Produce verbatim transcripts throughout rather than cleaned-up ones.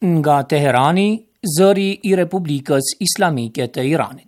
Nga Teherani, zëri I Republikës Islamike të Iranit.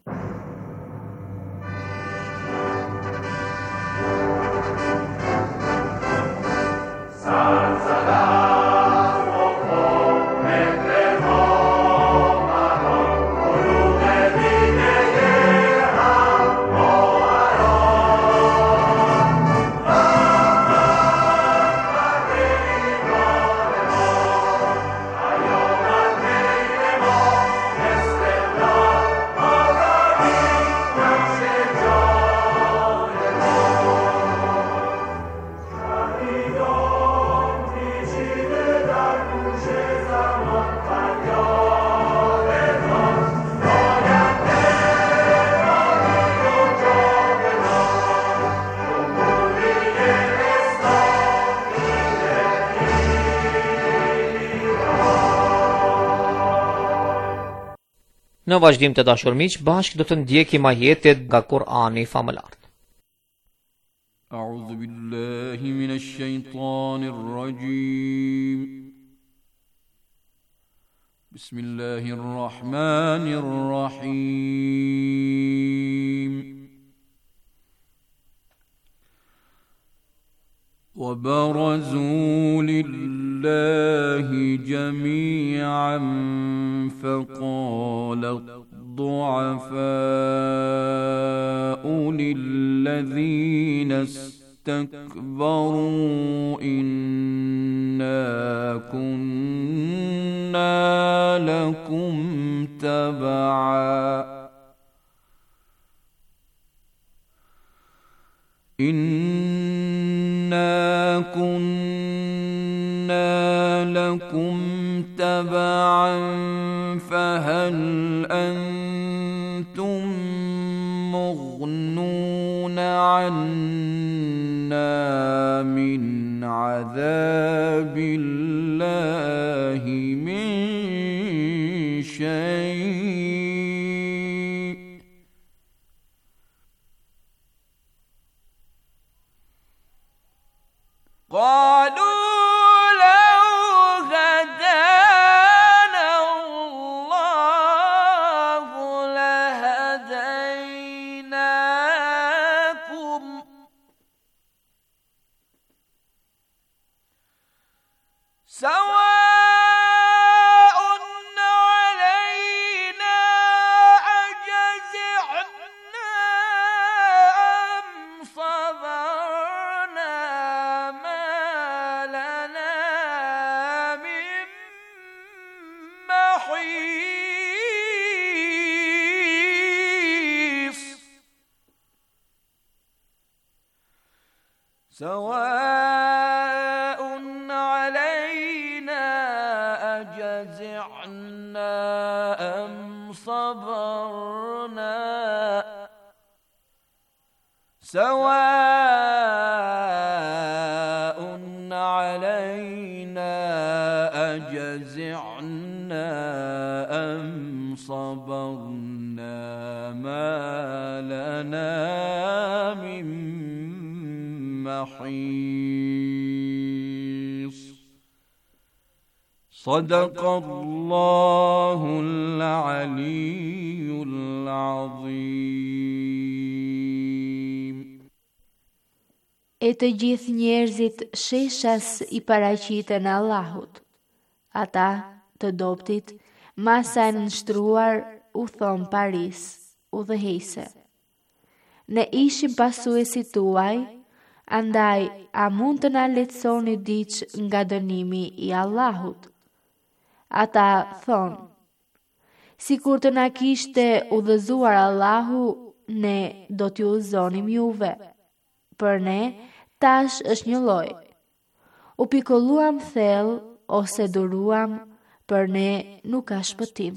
Në vazhdim të dashur miq, bashkë do të ndjekim ajetet nga Kur'ani famëlar. A'udhu billahi minash shaitanir rajim. Bismillahir rahmanir rahim. وبرزوا لله جميعا فقال الضعفاء للذين استكبروا إنا كنا لكم تبعا إنا كنا لكم تبعا فهل أنتم مغنون عنا من عذاب الله من شيء قالوا سواء علينا أجزعنا أم صبرنا سواء علينا أجزعنا أم صبرنا ما لنا من محيص صدق الله العلي العظيم. E të gjithë njerëzit sheshas I paraqiten Allahut. Ata të dobtit, masa e nështruar, u thon Paris, u dhehejse. Ne ishim pasuesit tuaj, andaj a mund të na lehtësoni diç nga dënimi I Allahut? Ata thon, sikur të na kishte udhëzuar Allahu, ne do t'ju udhëzonim juve. Për ne tash është një lloj. U pikolluam thellë ose duruam, për ne nuk ka shpëtim.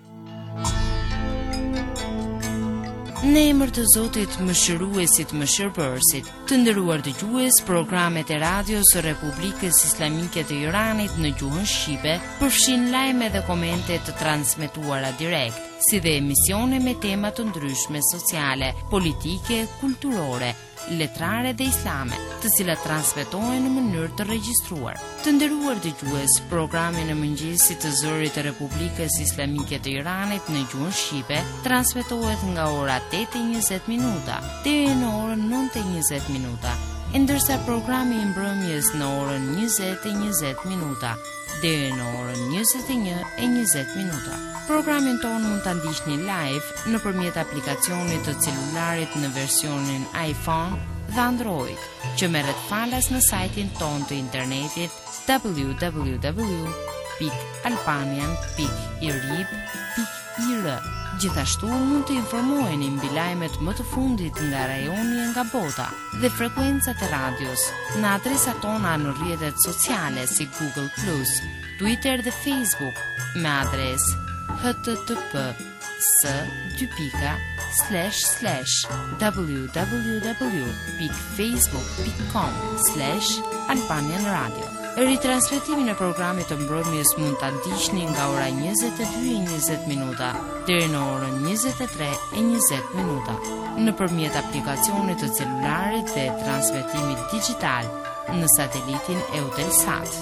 Në emër të Zotit Mëshiruesit Mëshirbërësit, të nderuar dëgjues, programet e radios së Republikës Islamike të Iranit në gjuhën shqipe përfshin lajme dhe komente të transmetuara direkt, si dhe emisione me tema të ndryshme sociale, politike, kulturore, letrare dhe islame, të cilat transmetohen në mënyrë të regjistruar. Të nderuar dëgjues, programi në mëngjesit të zërit të Republikës Islamike të Iranit në gjuhën shqipe transmetohet nga ora tetë e njëzet minuta deri në orën nëntë e njëzet minuta, ndërsa programi i mbrëmjes në orën njëzet e njëzet minuta deri në orën njëzet e një e njëzet minuta. Programin tonë mund ta ndiqni live nëpërmjet aplikacionit të celularit në versionin iPhone dhe Android, që merret falas në sajtin tonë të internetit w w w pikë albanian pikë i r i b pikë i r. Gjithashtu mund të informoheni mbi lajmet më të fundit nga rajoni e nga bota dhe frekuencat e radios në adresat tona në rrjetet sociale si Google plus, Twitter dhe Facebook me adresë h t t p s dy pika slash slash w w w pikë facebook pikë com slash albanian radio. Ritransmetimin e programit të mbrëmjes mund ta ndiqni nga ora njëzet e dy e njëzet minuta deri në orën njëzet e tre e njëzet minuta nëpërmjet aplikacionit të celularit dhe transmetimit digital në satelitin Eutelsat.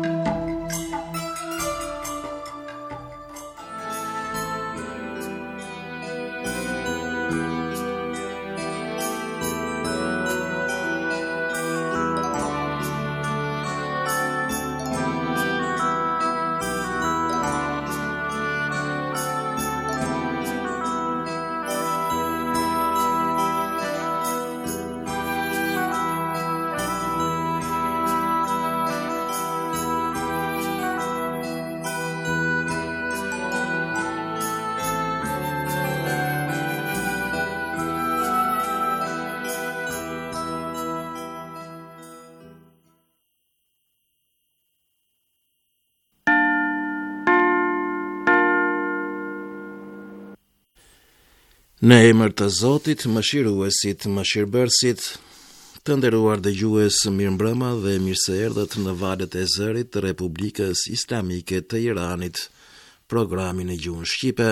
Në emër të Zotit, mëshiruesit, mëshirbërësit, të nderuar dëgjues, mirëmbrëma dhe mirëseerdhët në valët e zërit të Republikës Islamike të Iranit, programin e gjuhën shqipe.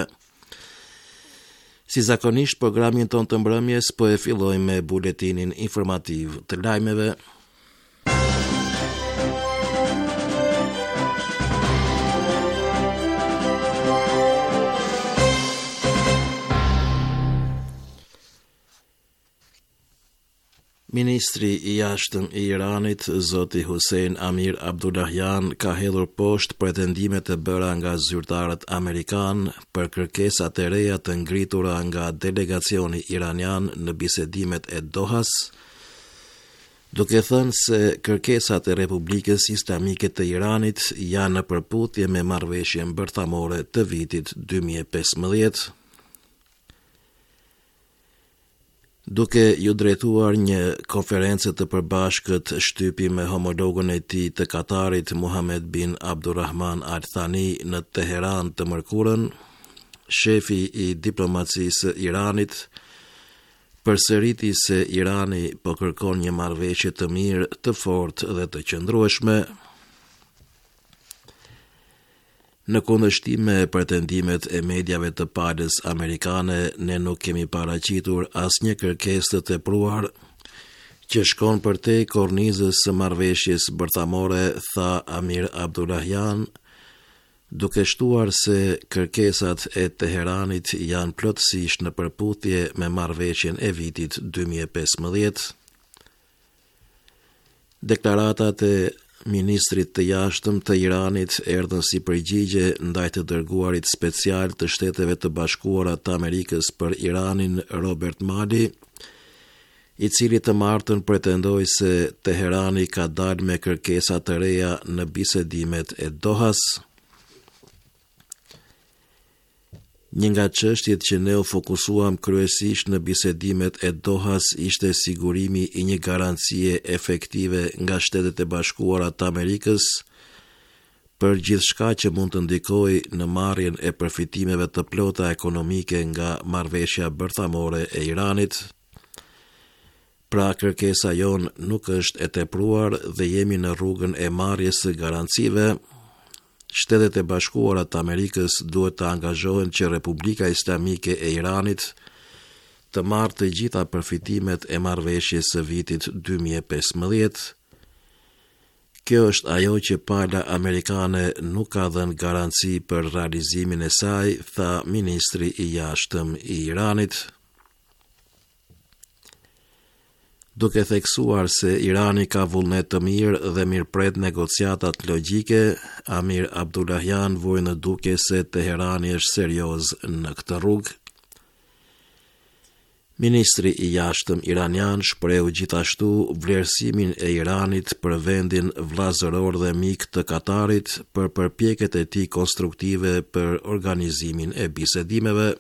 Si zakonisht, programin ton të mbrëmjes po e fillojmë me buletinin informativ të lajmeve. Ministri i jashtëm i Iranit, zoti Hussein Amir Abdullahian, ka hedhur poshtë pretendimet e bëra nga zyrtarët amerikan për kërkesat e reja të ngritura nga delegacioni iranian në bisedimet e Dohas, duke thënë se kërkesat e Republikës Islamike të Iranit janë në përputhje me marrëveshjen bërthamore të vitit dy mijë e pesëmbëdhjetë. Duke ju drejtuar një konferencë të përbashkët shtypi me homologun e tij të Katarit Muhammed bin Abdurrahman Al Thani në Teheran të mërkurën, shefi i diplomacisë së Iranit përsëriti se Irani po kërkon një marrëveshje të mirë, të fortë dhe të qëndrueshme. Në kundërshtim me pretendimet e mediave të palës amerikane, ne nuk kemi paraqitur asnjë kërkesë të tepruar që shkon përtej kornizës së marrëveshjes bërthamore, tha Amir Abdullahian, duke shtuar se kërkesat e Teheranit janë plotësisht në përputhje me marrëveshjen e vitit dy mijë e pesëmbëdhjetë. Deklaratat e Ministrit të jashtëm të Iranit erdhën si përgjigje ndaj të dërguarit special të Shteteve të Bashkuara të Amerikës për Iranin, Robert Malley, i cili të martën pretendoi se Teherani ka dalë me kërkesa të reja në bisedimet e Dohas. Një nga çështjet që ne u fokusuam kryesisht në bisedimet e Dohas ishte sigurimi i një garancie efektive nga Shtetet e Bashkuara të Amerikës për gjithçka që mund të ndikojë në marrjen e përfitimeve të plota ekonomike nga marrëveshja bërthamore e Iranit. Pra, kërkesa jon nuk është e tepruar dhe jemi në rrugën e marrjes së garancive. Shtetet e Bashkuara të Amerikës duhet të angazhohen që Republika Islamike e Iranit të marrë të gjitha përfitimet e marrëveshjes së vitit dy mijë e pesëmbëdhjetë. Kjo është ajo që pala amerikane nuk ka dhënë garanci për realizimin e saj, tha ministri i jashtëm i Iranit. Duke theksuar se Irani ka vullnet të mirë dhe mirëpret negociatat logjike, Amir Abdullahian vuri në duke se Teherani është serioz në këtë rrugë. Ministri i jashtëm iranian shprehu gjithashtu vlerësimin e Iranit për vendin vllazëror dhe mik të Katarit për përpjekjet e tij konstruktive për organizimin e bisedimeve.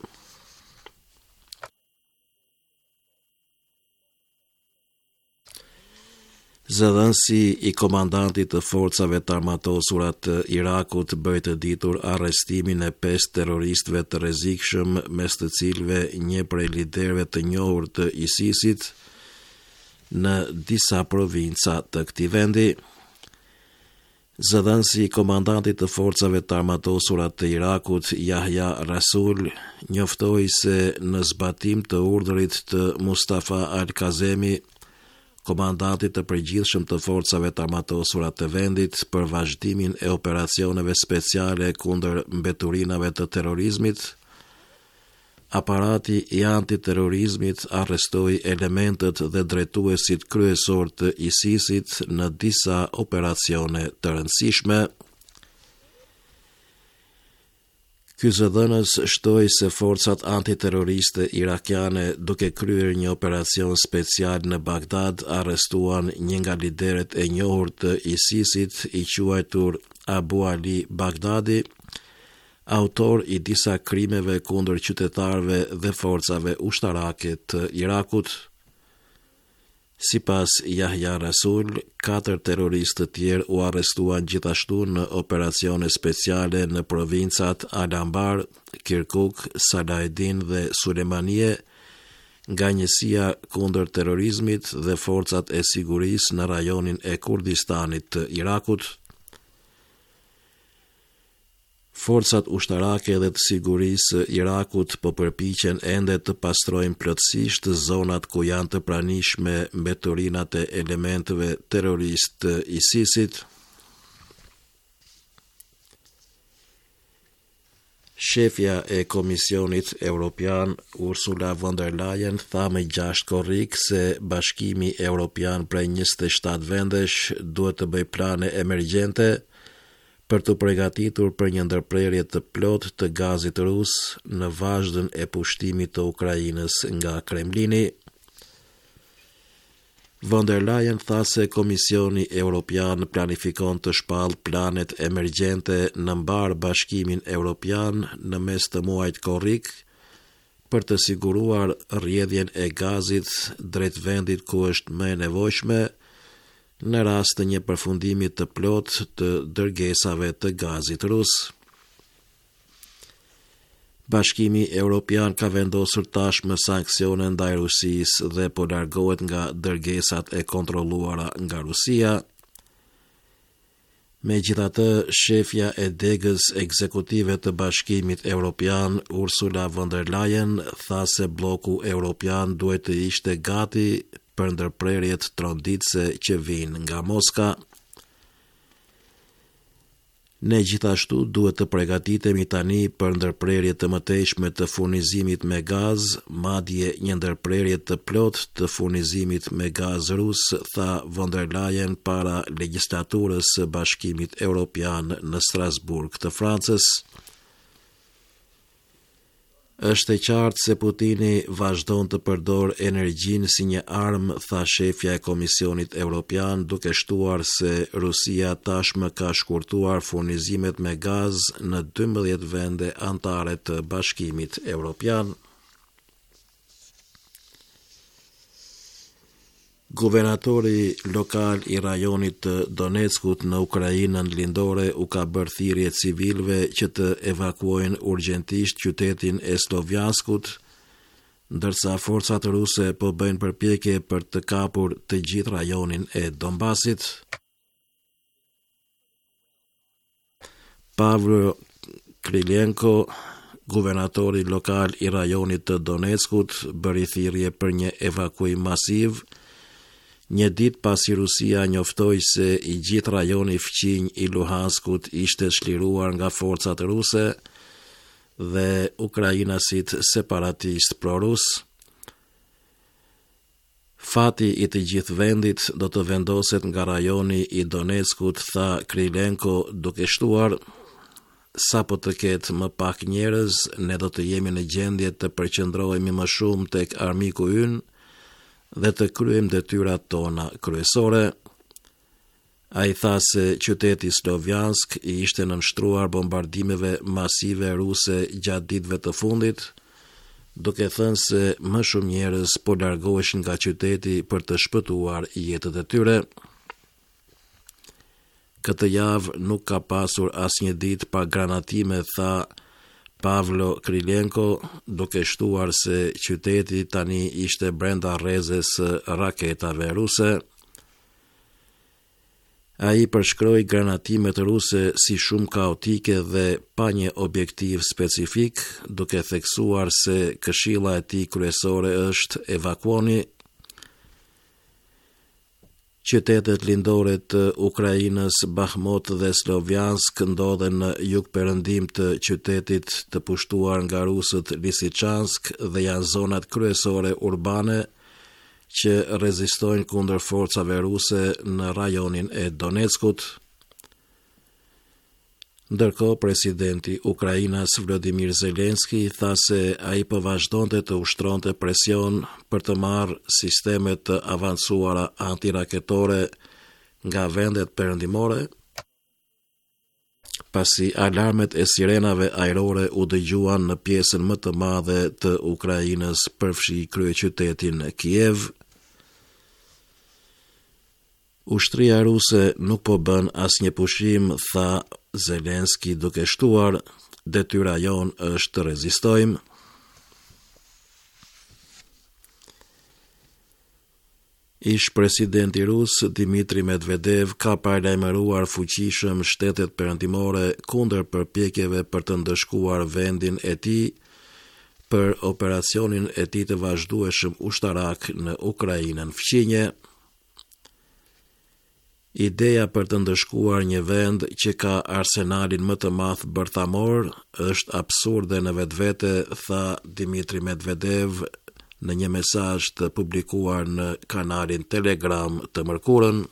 Zëdhënësi i komandantit të forcave të armatosura të Irakut bëri të ditur arrestimin e pesë terroristëve të rrezikshëm, mes të cilëve një prej liderëve të njohur të ISIS-it në disa provinca të këtij vendi. Zëdhënësi i komandantit të forcave të armatosura të Irakut, Yahya Rasul, njoftoi se në zbatim të urdhrit të Mustafa Al-Kazemi, komandantit të përgjithshëm të forcave të armatosura të vendit, për vazhdimin e operacioneve speciale kundër mbeturinave të terrorizmit, aparati i antiterrorizmit arrestoi elementët dhe drejtuesit kryesor të ISIS-it në disa operacione të rëndësishme. Ky zëdhënës shtoi se forcat antiterroriste irakiane, duke kryer një operacion special në Bagdad, arrestuan një nga liderët e njohur të ISIS-it, i quajtur Abu Ali Baghdadi, autor i disa krimeve kundër qytetarëve dhe forcave ushtarake të Irakut. Sipas Yahya Rasul, katër terroristë të tjerë u arrestuan gjithashtu në operacione speciale në provincat Al-Anbar, Kirkuk, Salaedin dhe Sulemanie, nga njësia kundër terrorizmit dhe forcat e sigurisë në rajonin e Kurdistanit të Irakut. Forcat ushtarake dhe të sigurisë Irakut po përpiqen ende të pastrojnë plotësisht zonat ku janë të pranishme mbeturinat e elementeve terrorist të ISIS-it. Shefja e Komisionit Evropian, Ursula von der Leyen, tha më gjashtë korrik se Bashkimi Evropian prej njëzet e shtatë vendesh duhet të bëj plane emergjente për të përgatitur për një ndërprerje të plotë të gazit rus në vazhdën e pushtimit të Ukrainës nga Kremlini. Von der Leyen tha se Komisioni Evropian planifikon të shpallë planet emergjente në mbar Bashkimin Evropian në mes të muajit korrik për të siguruar rrjedhjen e gazit drejt vendit ku është më e nevojshme, në rast të një përfundimi të plotë të dërgesave të gazit rus. Bashkimi Evropian ka vendosur tashmë sanksione ndaj Rusisë dhe po largohet nga dërgesat e kontrolluara nga Rusia. Megjithatë, shefja e degës ekzekutive të Bashkimit Evropian, Ursula von der Leyen, tha se bloku Evropian duhet të ishte gati për ndërprerjet tronditëse që vijnë nga Moska. Ne gjithashtu duhet të përgatitemi tani për ndërprerje të mëtejshme të furnizimit me gaz, madje një ndërprerje të plot të furnizimit me gaz rus, tha von der Leyen para legjislaturës së Bashkimit Evropian në Strasburg të Francës. Është e qartë se Putini vazhdon të përdor energjinë si një armë, tha shefja e Komisionit Evropian, duke shtuar se Rusia tashmë ka shkurtuar furnizimet me gaz në dymbëdhjetë vende anëtare të Bashkimit Evropian. Guvernatori lokal i rajonit të Donetskut në Ukrainën lindore u ka bërë thirrje civilëve që të evakuojnë urgjentisht qytetin e Slovjanskut, ndërsa forcat ruse po bëjnë përpjekje për të kapur të gjithë rajonin e Donbasit. Pavlo Krylenko, guvernatori lokal i rajonit të Donetskut bëri thirrje për një evakuim masiv, një ditë pasi Rusia njoftoi se i gjithë rajoni fqinj i Luhanskut ishte çliruar nga forcat ruse dhe ukrainasit separatist prorus. Fati i të gjithë vendit do të vendoset nga rajoni i Donetskut, tha Krylenko, duke shtuar: sa po të ketë më pak njerëz, ne do të jemi në gjendje të përqendrohemi më shumë tek armiku ynë dhe të kryejmë detyrat tona kryesore. Ai tha se qyteti Slovjansk i ishte nënshtruar bombardimeve masive ruse gjatë ditëve të fundit, duke thënë se më shumë njerëz po largoheshin nga qyteti për të shpëtuar jetët e tyre. Këtë javë nuk ka pasur asnjë ditë pa granatime, tha Pavlo Krylenko, duke shtuar se qyteti tani ishte brenda rrezes së raketave ruse. Ai përshkroi granatimet ruse si shumë kaotike dhe pa një objektiv specifik, duke theksuar se këshilla e tij kryesore është evakuoni. Qytetet lindore të Ukrainës, Bakhmut dhe Slovjansk, ndodhen në jugperëndim të qytetit të pushtuar nga rusët Lisichansk dhe janë zonat kryesore urbane që rezistojnë kundër forcave ruse në rajonin e Donetskut. Ndërkohë, presidenti Ukrainas Volodymyr Zelensky tha se ai po vazhdonte të ushtronte presion për të marrë sisteme të avancuara antiraketore nga vendet perëndimore, pasi alarmet e sirenave ajrore u dëgjuan në pjesën më të madhe të Ukrainës, përfshi kryeqytetin Kiev. Ushtria ruse nuk po bën asnjë pushim, tha Zelensky, duke shtuar: detyra jon është të rezistojmë. Ish presidenti rus Dmitri Medvedev ka paralajmëruar fuqishëm shtetet perëndimore kundër përpjekjeve për të ndëshkuar vendin e tij për operacionin e tij të vazhdueshëm ushtarak në Ukrainën fqinje. Ideja për të ndëshkuar një vend që ka arsenalin më të madh bërthamor është absurde në vetvete, tha Dmitri Medvedev në një mesazh të publikuar në kanalin Telegram të mërkurën.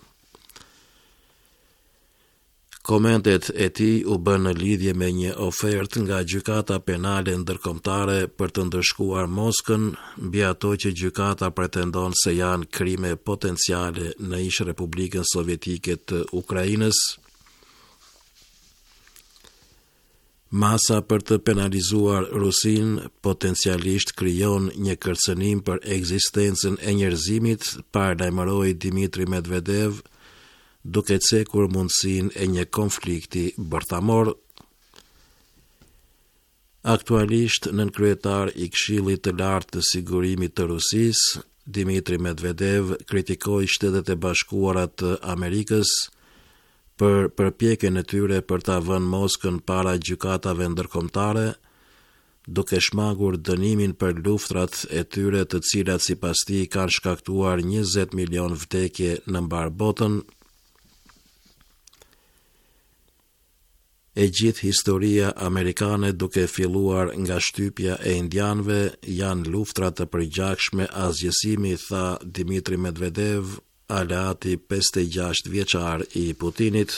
Komentet e tij u bën në lidhje me një ofertë nga gjykata penale ndërkombëtare për të ndëshkuar Moskën, mbi ato që gjykata pretendon se janë krime potenciale në ish Republikën Sovjetike të Ukrainës. Masa për të penalizuar Rusin potencialisht krijon një kërcënim për ekzistencën e njerëzimit, paralajmëroi Dmitri Medvedev, duke cekur mundësinë e një konflikti bërthamor. Aktualisht, nënkryetar i Këshillit të Lartë të Sigurimit të Rusisë, Dmitri Medvedev kritikoi Shtetet e Bashkuara të Amerikës për përpjekjen e tyre për ta vënë Moskën para gjykatave ndërkombëtare, duke shmangur dënimin për luftrat e tyre të cilat sipas tij kanë shkaktuar njëzet milion vdekje në mbar botën. E gjithë historia amerikane, duke filluar nga shtypja e indianëve, janë luftra të përgjakshme asgjësimi, tha Dmitri Medvedev, aleati pesëdhjetë e gjashtë vjeçar i Putinit.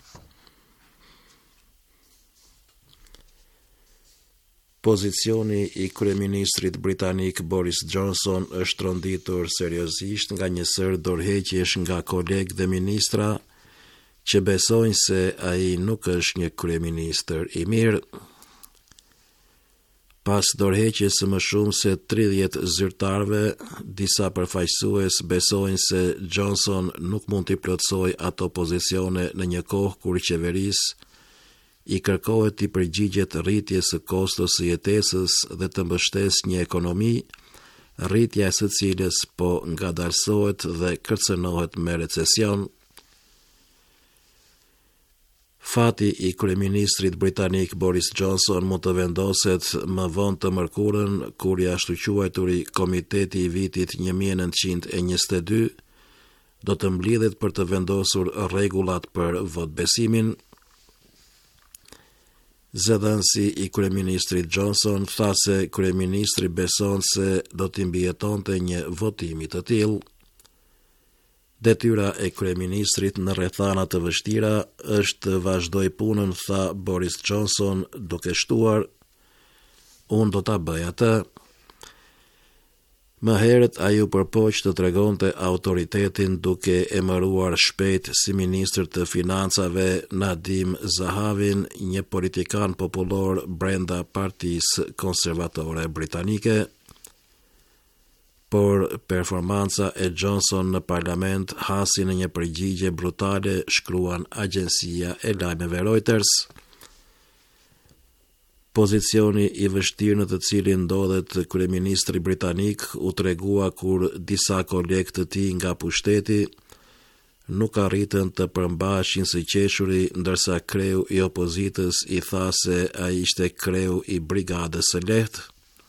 Pozicioni i kryeministrit britanik Boris Johnson është tronditur seriozisht nga një sër dorëheqjesh nga kolegë dhe ministra që besojnë se ai nuk është një kryeministër i mirë. Pas dorëheqjes së më shumë se tridhjetë zyrtarëve, disa përfaqësues besojnë se Johnson nuk mund t'i plotësojë ato pozicione në një kohë kur qeverisë i kërkohet t'i përgjigjet rritjes së kostos së jetesës dhe të mbështesë një ekonomi, rritja e së cilës po ngadalësohet dhe kërcënohet me recesion. Fati i kryeministrit britanik Boris Johnson mund të vendoset më vonë të mërkurën, kur i ashtu quajturi Komiteti i vitit një mijë e nëntëqind e njëzet e dy do të mblidhet për të vendosur rregullat për votbesimin. Zëdhënësi i kryeministrit Johnson tha se kryeministri beson se do t'i mbijetonte një votimi të tillë. Detyra e kryeministrit në rrethana të vështira është të vazhdoj punën, tha Boris Johnson, duke shtuar: "Unë do ta bëj atë." Më herët ai u përpoq të tregonte autoritetin duke emëruar shpejt si ministër të financave Nadim Zahavin, një politikan popullor brenda Partisë Konservatore Britanike. Por performanca e Johnson në parlament hasi në një përgjigje brutale, shkruan agjencia e lajmeve Reuters. Pozicioni i vështirë në të cilin ndodhet kryeministri britanik u tregua kur disa kolegë të tij nga pushteti nuk arritën të përmbaheshin së qeshuri, ndërsa kreu i opozitës i tha se ai ishte kreu i brigadës së lehtë.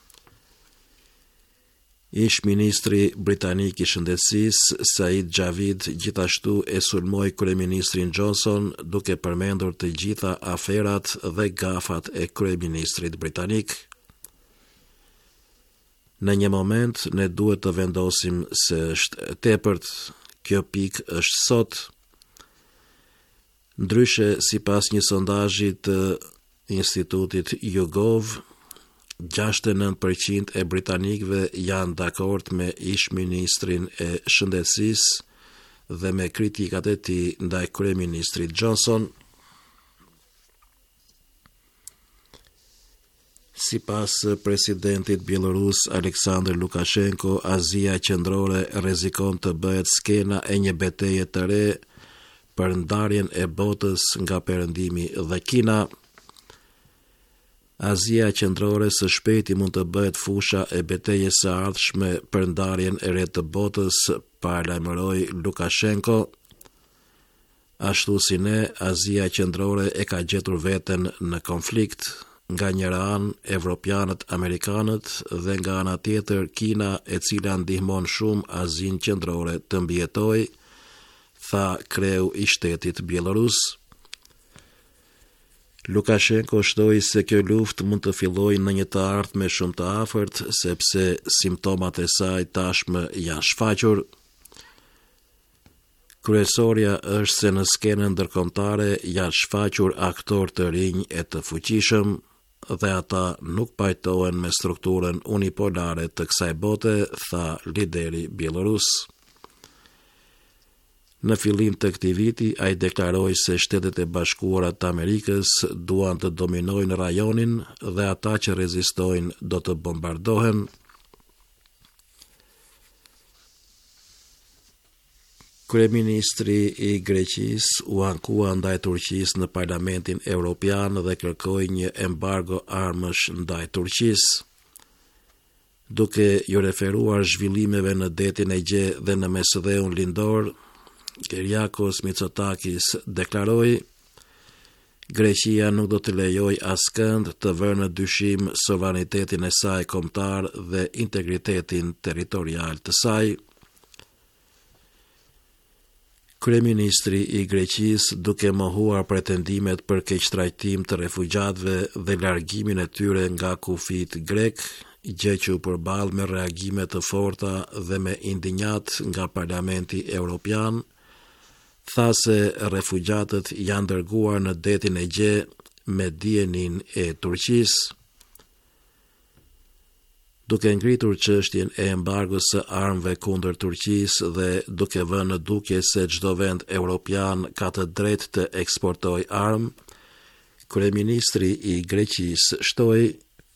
Ish ministri britanik i shëndetësisë Said Javid gjithashtu e sulmoi kryeministrin Johnson duke përmendur të gjitha aferat dhe gafat e kryeministrit britanik. Në një moment ne duhet të vendosim se është tepërt, kjo pikë është sot. Ndryshe, sipas një sondazhi të Institutit YouGov, gjashtëdhjetë e nëntë përqind e britanikëve janë dakord me ish ministrin e shëndetësisë dhe me kritikat e tij ndaj kryeministrit Johnson. Sipas presidentit bielorus Aleksandr Lukashenko, Azia Qendrore rrezikon të bëhet skena e një betejë të re për ndarjen e botës nga Perëndimi dhe Kina. Azia Qendrore së shpejti mund të bëhet fusha e betejës së ardhshme për ndarjen e re të botës, paralajmëroi Lukashenko. Ashtu si ne, Azia Qendrore e ka gjetur veten në konflikt, nga njëra anë evropianët amerikanët dhe nga ana tjetër Kina, e cila ndihmon shumë Azinë Qendrore të mbijetojë, tha kreu i shtetit bielorus. Lukashenko shtoi se kjo luftë mund të fillojë në një të ardhme shumë të afërt, sepse simptomat e saj tashmë janë shfaqur. Kryesorja është se në skenën ndërkombëtare janë shfaqur aktorë të rinj e të fuqishëm dhe ata nuk pajtohen me strukturën unipolare të kësaj bote, tha lideri bielorus. Në fillim të këtij viti, ai deklaroi se Shtetet e Bashkuara të Amerikës duan të dominojnë rajonin dhe ata që rezistojnë do të bombardohen. Kryeministri i Greqisë u ankua ndaj Turqisë në Parlamentin Evropian dhe kërkoi një embargo armësh ndaj Turqisë. Duke ju referuar zhvillimeve në detin e Gje dhe në Mesdheun Lindor, Kyriakos Mitsotakis deklaroi: Greqia nuk do të lejojë askënd të vërë në dyshim sovranitetin e saj kombëtar dhe integritetin territorial të saj. Kryeministri i Greqisë, duke mohuar pretendimet për keqtrajtim të refugjatëve dhe largimin e tyre nga kufit grek, gjë që u përball me reagime të forta dhe me indinjat nga Parlamenti Evropian, tha se refugjatët janë dërguar në detin e Gje me dijenin e Turqisë. Duke ngritur çështjen e embargos së armëve kundër Turqisë dhe duke vënë në dukje se çdo vend evropian ka të drejtë të eksportojë armë, kryeministri i Greqisë shtoi: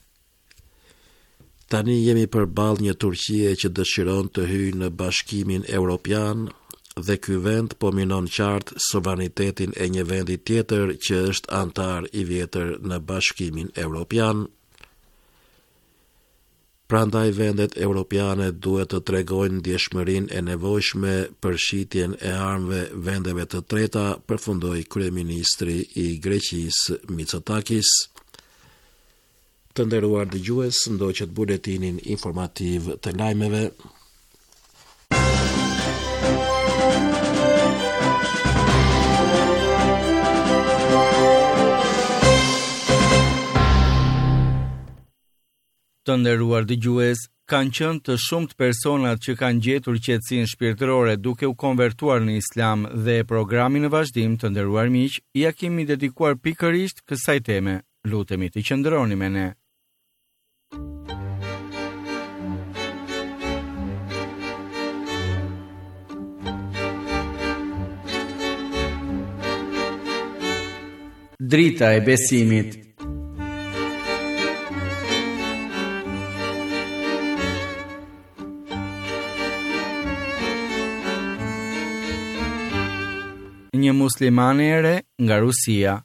Tani jemi përballë një Turqie që dëshiron të hyjë në Bashkimin Evropian dhe ky vend po minon qartë sovranitetin e një vendi tjetër që është antar i vjetër në Bashkimin Evropian. Prandaj vendet europiane duhet të tregojnë ndjeshmërinë e nevojshme për shitjen e armëve vendeve të treta, përfundoi kryeministri i Greqisë Mitsotakis. Të nderuar dëgjues, ndoqët buletinin informativ të lajmeve. Të nderuar dëgjues, kanë qenë të shumt personat që kanë gjetur qetësinë shpirtërore duke u konvertuar në Islam dhe programin në vazhdim, të nderuar miq, ja kemi dedikuar pikërisht kësaj teme. Lutemi të qëndroni me ne. Drita e besimit. Një muslimane e re nga Rusia.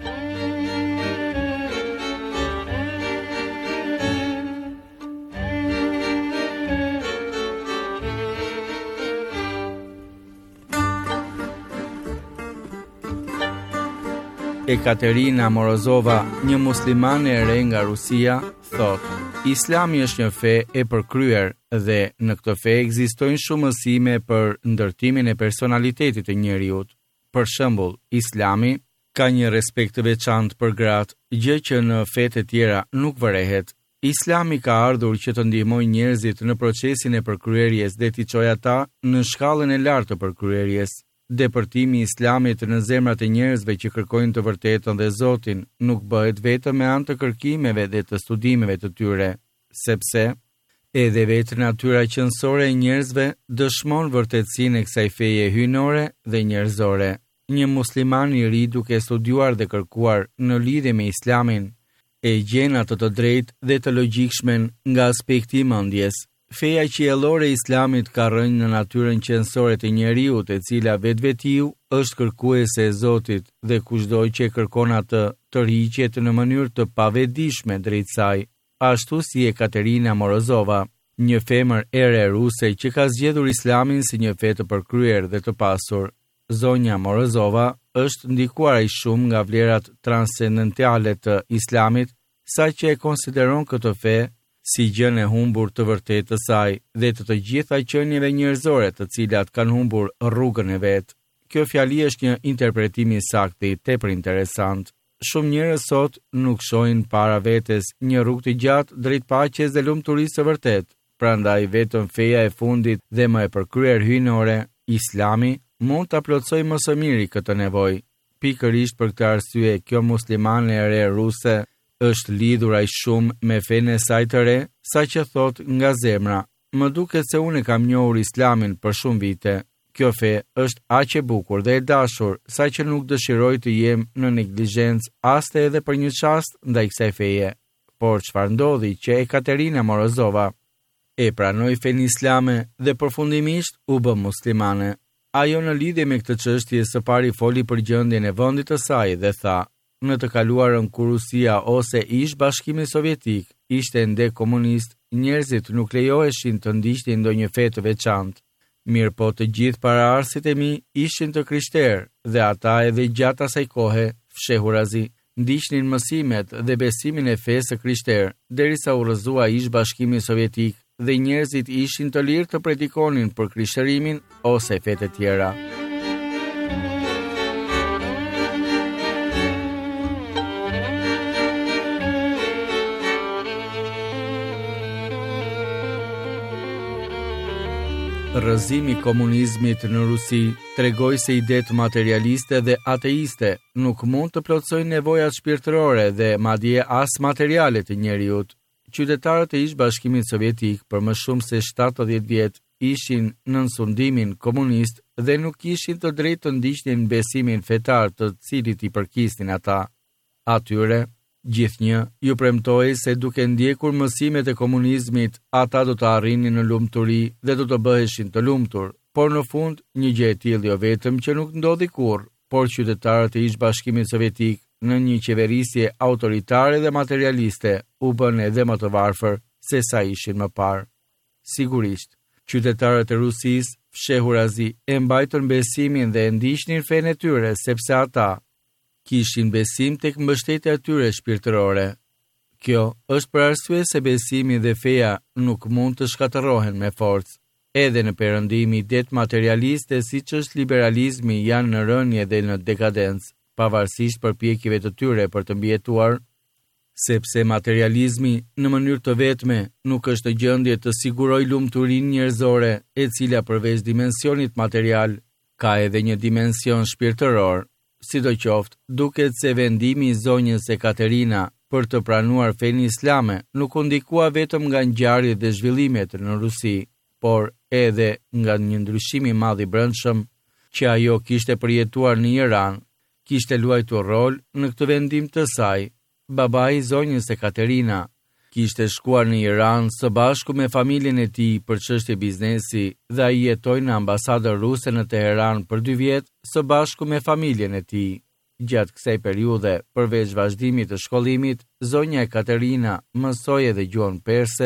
Ekaterina Morozova, një muslimane e re nga Rusia, thot: Islami është një fe e përkryer dhe në këtë fe ekzistojnë shumë mësime për ndërtimin e personalitetit të njeriut. Për shembull, Islami ka një respekt të veçantë për gratë, gjë që në fetë të tjera nuk vërehet. Islami ka ardhur që të ndihmojë njerëzit në procesin e përkryerjes dhe t'i çojë ata në shkallën e lartë të përkryerjes. Depërtimi i Islamit në zemrat e njerëzve që kërkojnë të vërtetën dhe Zotin nuk bëhet vetëm me anë të kërkimeve dhe të studimeve të tyre, sepse edhe vetë natyra qëndësore e njerëzve dëshmon vërtetësinë e kësaj feje hyjnore dhe njerëzore. Një musliman i ri duke studiuar dhe kërkuar në lidhje me Islamin e gjen atë të drejtë dhe të logjikshmen nga aspekti i mendjes. Feja qiellore e Islamit ka rënë në natyrën qëndësore të njeriut, e cila vetvetiu është kërkuese e Zotit dhe kushdo që e kërkon atë të rriqet në mënyrë të pavetdijshme drejt saj. Ashtu si Ekaterina Morozova, një femër e re ruse që ka zgjedhur Islamin si një fe të përkryer dhe të pasur. Zonja Morozova është ndikuar aq shumë nga vlerat transcendentale të Islamit, saqë e konsideron këtë fe si gjën e humbur të vërtetë të saj dhe të të gjitha qenieve njerëzore të cilat kanë humbur rrugën e vet. Kjo fjali është një interpretim i saktë i tepër interesant. Shumë njerëz sot nuk shohin para vetes një rrugë të gjatë drejt paqes dhe lumturisë së vërtetë. Prandaj vetëm feja e fundit dhe më e përkryer hyjnore, Islami, mund ta plotësojë më së miri këtë nevojë. Pikërisht për këtë arsye, kjo muslimane e re ruse është lidhur aq shumë me fenë e saj të re, saqë thot nga zemra: "Më duket se unë kam njohur Islamin për shumë vite. Kjo fe është aq e bukur dhe e dashur, saqë nuk dëshiroj të jem në neglizhencë aste edhe për një çast ndaj kësaj feje." Por çfarë ndodhi që Ekaterina Morozova e pranoi fenë islame dhe përfundimisht u bë muslimane. Ajo në lidhje me këtë çështje së pari foli për gjendjen e vendit të saj dhe tha: "Në të kaluarën kur Rusia ose ish Bashkimi Sovjetik ishte ende komunist, njerëzit nuk lejoheshin të ndiqnin ndonjë fe të veçantë. Mirë po të gjithë paraardhësit e mi ishin të krishterë dhe ata edhe gjatë asaj kohe, fshehurazi, ndiqnin mësimet dhe besimin e fesë së krishterë, derisa u rrëzua ish Bashkimi Sovjetik dhe njerëzit ishin të lirë të predikonin për krishtërimin ose fe të tjera." Rrëzimi i komunizmit në Rusi tregoi se idetë materialiste dhe ateiste nuk mund të plotësojnë nevojat shpirtërore dhe madje as materiale të njeriut. Qytetarët e ish Bashkimit Sovjetik për më shumë se shtatëdhjetë vjet ishin në sundimin komunist dhe nuk kishin të drejtë të ndiqnin besimin fetar të cilit i përkisnin ata. Atyre, gjithnjë, ju premtoi se duke ndjekur mësimet e komunizmit, ata do të arrinin në lumturi dhe do të bëheshin të lumtur. Por në fund, një gjë e tillë jo vetëm që nuk ndodhi kurrë, por qytetarët e ish Bashkimit Sovjetik në një qeverisje autoritare dhe materialiste u bën edhe më të varfër, se sa ishin më parë. Sigurisht, qytetarët e Rusisë, fshehurazi, e mbajtën besimin dhe e ndiqnin fenë e tyre sepse ata kishin besim tek mbështetja e tyre shpirtërore. Kjo është për arsye se besimi dhe feja nuk mund të shkatërrohen me forcë. Edhe në perëndimi det materialiste siç është liberalizmi janë në rënje dhe në dekadencë, pavarësisht përpjekjeve të tyre për të mbijetuar, sepse materializmi në mënyrë të vetme nuk është në gjendje të sigurojë lumturinë njerëzore, e cila përveç dimensionit material ka edhe një dimension shpirtëror. Sidoqoftë, duket se vendimi i zonjës Ekaterina për të pranuar fenë islame nuk u ndikua vetëm nga ngjarjet dhe zhvillimet në Rusi, por edhe nga një ndryshim i madh i brendshëm që ajo kishte përjetuar në Iran, kishte luajtur rol në këtë vendim të saj. Babai i zonjës Ekaterina kishte shkuar në Iran së bashku me familjen e tij për çështje biznesi dhe ai jetoi në ambasadën ruse në Teheran për dy vjet së bashku me familjen e tij. Gjatë kësaj periudhe, përveç vazhdimit të shkollimit, zonja Ekaterina mësoi edhe gjuhën perse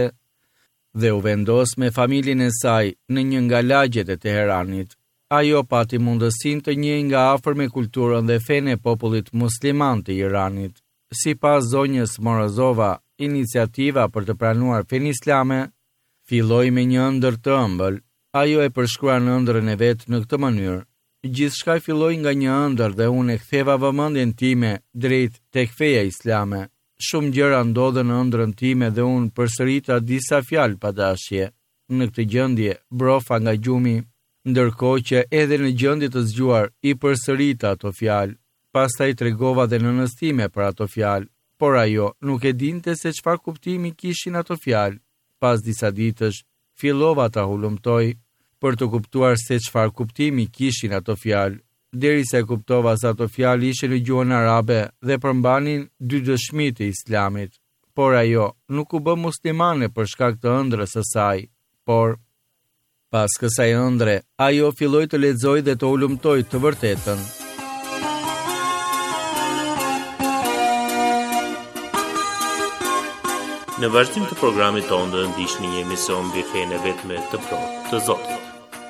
dhe u vendos me familjen e saj në një nga lagjet e Teheranit. Ajo pati mundësinë të njihej nga afër me kulturën dhe fenë e popullit musliman të Iranit. Sipas zonjës Morozova, iniciativa për të pranuar fenë islame filloi me një ëndër të ëmbël. Ajo e përshkruan në ëndrrën e vet në këtë mënyrë: gjithçka filloi nga një ëndër dhe unë e ktheva vëmendjen time drejt tek feja islame. Shumë gjëra ndodhen në ëndrrën time dhe unë përsërita disa fjalë pa dashje. Në këtë gjendje brofa nga gjumi, ndërkohë që edhe në gjendje të zgjuar i përsërita ato fjalë. Pastaj tregova dhe nënës time për ato fjalë, por ajo nuk e dinte se çfarë kuptimi kishin ato fjalë. Pas disa ditësh, fillova ta hulumtoj për të kuptuar se çfarë kuptimi kishin ato fjalë, derisa e kuptova se ato fjalë ishin në gjuhën arabe dhe përmbanin dy dëshmi të islamit. Por ajo nuk u bë muslimane për shkak të ëndrrës së saj, por pas kësaj ëndre, ajo filloi të lexojë dhe të hulumtoi të vërtetën. Në vazhdim të programit tonë do ndiqni një emision mbi fenë e vetme të plotë të Zotit.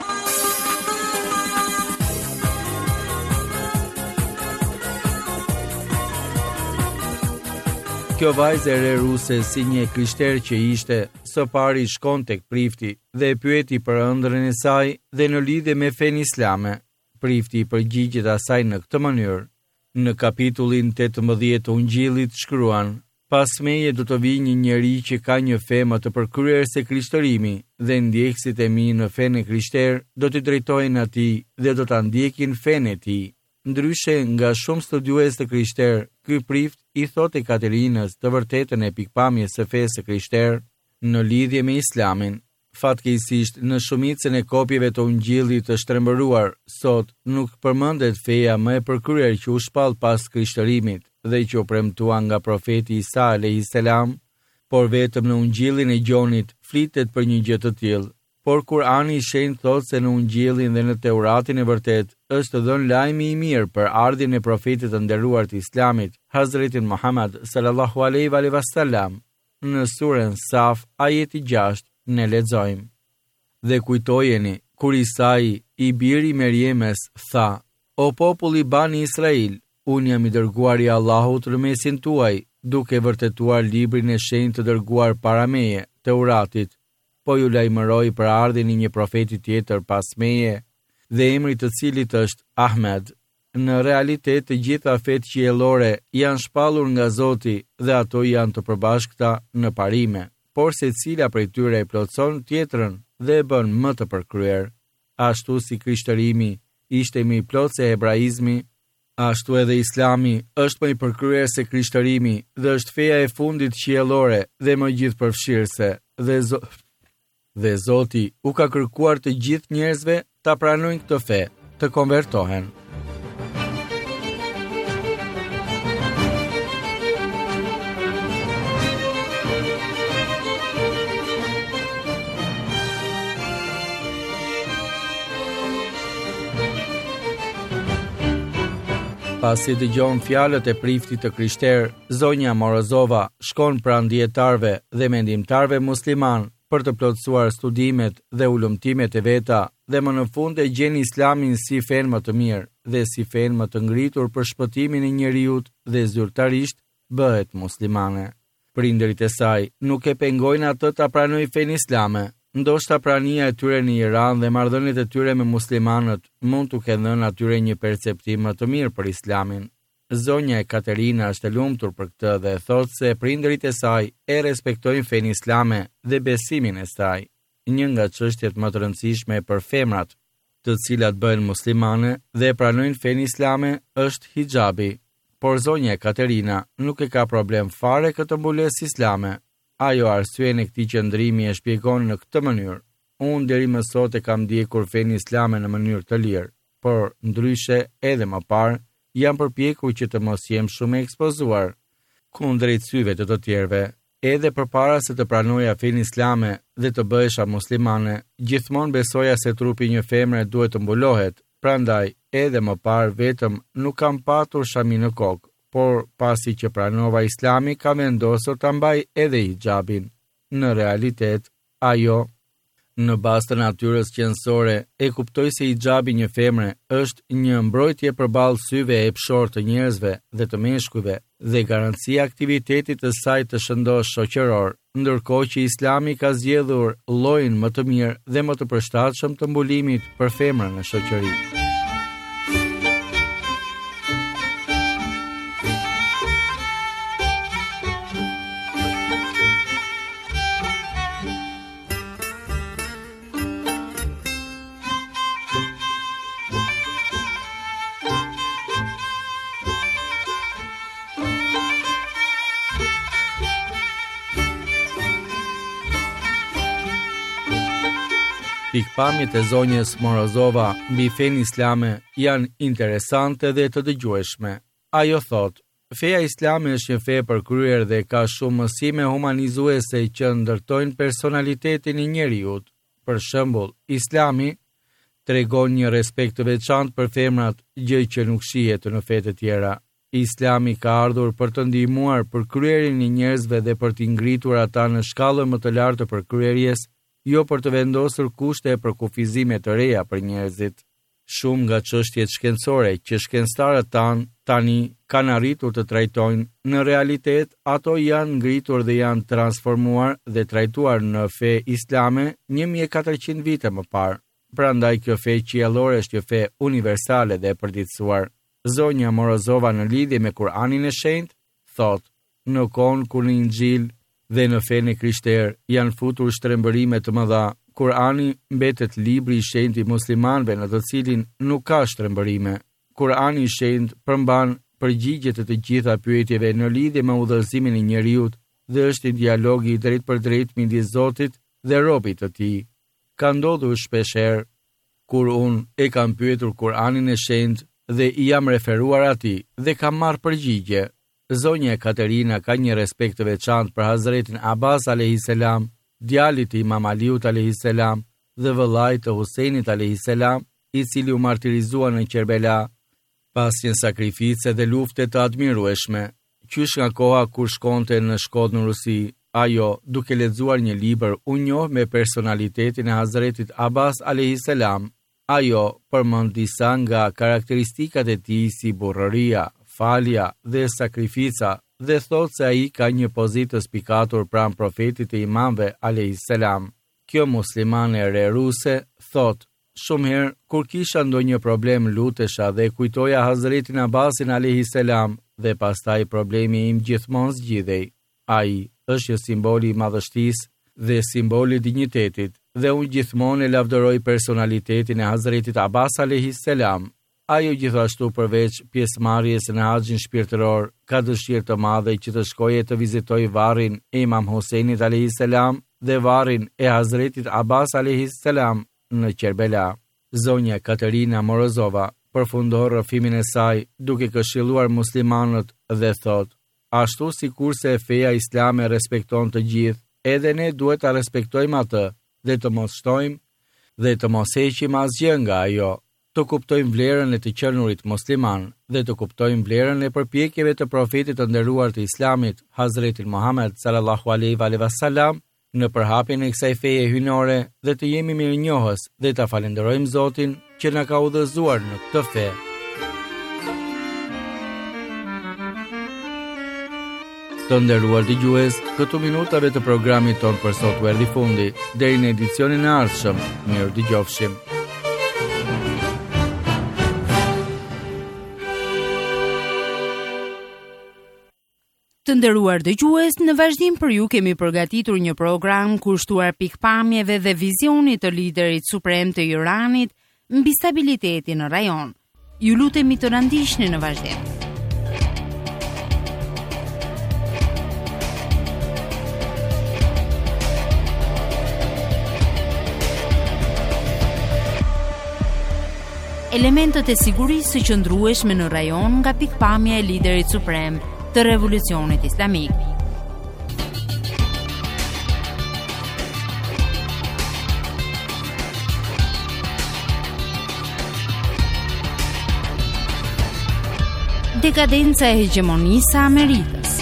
Kjo vajzë e re ruse, si një krishter që ishte, së pari shkon tek prifti dhe e pyeti për ëndrrën e saj dhe në lidhje me fenë islame. Prifti i përgjigjet asaj në këtë mënyrë. Në kapitullin tetëmbëdhjetë të Ungjillit shkruan: pas meje do të vijë një njeri që ka një fe më të përkryer se krishtërimi, dhe ndjekësit e mi në fenë e krishter do t'i drejtojnë atij dhe do ta ndjekin fenë e tij. Ndryshe nga shumë studiues të krishter, ky prift i thotë Ekaterinës të vërtetën e pikpamjes së fesë së krishter në lidhje me Islamin. Fatkeqësisht, në shumicën e kopjeve të Ungjillit të shtrembëruar, sot nuk përmendet feja më e përkryer që u shpall pas krishtërimit dhe që u premtua nga profeti Isa alayhis salam, por vetëm në Ungjillin e Gjonit flitet për një gjë të tillë. Por Kurani i Shenjtë thotë se në Ungjillin dhe në Teuratin e vërtet është dhënë lajmi i mirë për ardhjen e profetit të nderuar të Islamit, Hazretin Muhammad sallallahu alaihi wasallam. Në surën Saf, ajeti gjashtë, ne lexojmë: dhe kujtojeni kur Isai, i biri Merjemes, tha: o populli Bani Israil, unë jam i dërguar i Allahut në mesin tuaj, duke vërtetuar librin e shenjtë të dërguar para meje, Teuratit, po ju lajmëroj për ardhjen e një profeti tjetër pas meje, dhe emri të cilit është Ahmed. Në realitet, të gjitha fetë qiellore janë shpallur nga Zoti dhe ato janë të përbashkëta në parime, por secila prej tyre e plotson tjetrën dhe e bën më të përkryer. Ashtu si krishtërimi ishte më i plotë se hebraizmi, ashtu edhe Islami është më i përkryer se krishtërimi dhe është feja e fundit qiellore dhe më gjithëpërfshirëse. Dhe zo... dhe Zoti u ka kërkuar të gjithë njerëzve ta pranojnë këtë fe, të konvertohen. Pasi dëgjon fjalët e priftit të krishterë, zonja Morozova shkon pranë dietarëve dhe mendimtarëve musliman për të plotësuar studimet dhe ulëmtimet e veta dhe më në fund e gjen Islamin si fen më të mirë dhe si fen më të ngritur për shpëtimin e njeriut dhe zyrtarisht bëhet muslimane. Prindërit e saj nuk e pengojnë atë ta pranojë fen islame, ndoshta prania e tyre në Iran dhe marrëdhëniet e tyre me muslimanët mund t'u kenë dhënë atyre një perceptim më të mirë për Islamin. Zonja Katerina është e lumtur për këtë dhe thotë se prindërit e saj e respektojnë fenë islame dhe besimin e saj. Një nga çështjet më të rëndësishme për femrat, të cilat bëhen muslimane dhe pranojnë fenë islame, është hijabi. Por zonja Katerina nuk e ka problem fare këtë mbulesë islame. Ajo arsyen e këtij qëndrimi e shpjegon në këtë mënyrë: unë deri më sot e kam ndjekur fenë islame në mënyrë të lirë, por ndryshe edhe më parë jam përpjekur që të mos jem shumë ekspozuar kundrejt syve të të tjerëve. Edhe përpara se të pranoja fenë islame dhe të bëhesha muslimane, gjithmonë besoja se trupi një femre duhet të mbulohet. Prandaj, edhe më parë vetëm nuk kam patur shami në kokë, por pasi që pranova Islami, kam vendosur ta mbaj edhe hijabin. Në realitet, ajo në bazë të natyrës qendrore e kuptoi se hijabi një femre është një mbrojtje përballë syve e pshorë të njerëzve dhe të meshkujve dhe garancia aktivitetit të saj të shëndosh shoqëror, ndërkohë që Islami ka zgjedhur llojin më të mirë dhe më të përshtatshëm të mbulimit për femrën në shoqëri. Pikpamjet e zonjës Morozova mbi fenë islame janë interesante dhe të dëgjueshme. Ajo thotë: feja islame është një fe përkryer dhe ka shumë mësime humanizuese që ndërtojnë personalitetin e njeriut. Për shembull, Islami tregon një respekt të veçantë për femrat, gjë që nuk shihet në fe të tjera. Islami ka ardhur për të ndihmuar përkryerjen e njerëzve dhe për t'i ngritur ata në shkallën më të lartë të përkryerjes, jo për të vendosur kushte për kufizime të reja për njerëzit. Shumë nga çështjet shkencore që shkencëtarët tanë tani kanë arritur të trajtojnë, në realitet ato janë ngritur dhe janë transformuar dhe trajtuar në fe islame një mijë e katërqind vite më parë. Prandaj kjo fe qiellore është një fe universale dhe e përditësuar. Zonja Morozova në lidhje me Kur'anin e Shenjtë thotë: në kohën kur në Injil dhe në fenë krishterë janë futur shtrembërime të mëdha, Kur'ani mbetet libri i shenjtë i muslimanëve në të cilin nuk ka shtrembërime. Kur'ani i shenjtë përmban përgjigjet e të gjitha pyetjeve në lidhje me udhëzimin e njeriut dhe është i dialogi i drejt për drejt midis Zotit dhe robit të tij. Ka ndodhur shpeshherë kur unë e kam pyetur Kur'anin e shenjtë dhe i jam referuar atij dhe kam marrë përgjigje. Zonja Katerina ka një respekt të veçantë për Hazretin Abbas alayhis salam, djalit të Imam Aliut alayhis salam dhe vëllait të Husejnit alayhis salam, i cili u martirizua në Kerbela pas një sakrifice dhe lufte të admirueshme. Qysh nga koha kur shkonte në Shkodër në Rusi, ajo, duke lexuar një libër, u njoh me personalitetin e Hazretit Abbas alayhis salam. Ajo përmend disa nga karakteristikat e tij si burrëria, falja dhe sakrifica dhe thot se ai ka një pozitë të spikatur pranë profetit e imamve alayhis salam. Kjo muslimane e re ruse thot: shumë herë kur kisha ndonjë problem lutesha dhe kujtoja Hazretin Abbasin alayhis salam dhe pastaj problemi im gjithmonë zgjidhej. Ai është një simboli i madhështisë dhe simboli i dinjitetit dhe unë gjithmonë e lavdëroj personalitetin e Hazretit Abbas alayhis salam. Ajo gjithashtu përveç pjesëmarrjes në haxhin shpirtëror, ka dëshirë të madhe që të shkojë të vizitojë varrin e Imam Husejnit alayhis salam dhe varrin e Hazretit Abbas alayhis salam në Kerbela. Zonja Katerina Morozova përfundon rrëfimin e saj duke këshilluar muslimanët dhe thot: ashtu sikurse feja islame respekton të gjithë, edhe ne duhet ta respektojmë atë dhe të mos shtojmë dhe të mos heqim asgjë nga ajo. të kuptojnë vlerën e të qenurit musliman dhe të kuptojnë vlerën e përpjekjeve të profetit të nderuar të Islamit, Hazreti Muhammed sallallahu alaihi wasallam, në përhapjen e kësaj feje hyjnore dhe të jemi mirënjohës dhe ta falenderojmë Zotin që na ka udhëzuar në këtë fe. Të nderuar dëgjues, këto minutave të programit ton për sot u erdhi fundi. Deri në edicionin e ardhshëm, mirë dëgjofshim. Të nderuar dëgjues, në vazhdim për ju kemi përgatitur një program kushtuar pikpamjeve dhe vizionit të liderit suprem të Iranit mbi stabilitetin në rajon. Ju lutemi të na ndiqni në vazhdim. Elementët e sigurisë së qëndrueshme në rajon nga pikpamja e liderit suprem të revolucionit islamik. Dekadenca e hegemonisë së Amerikës.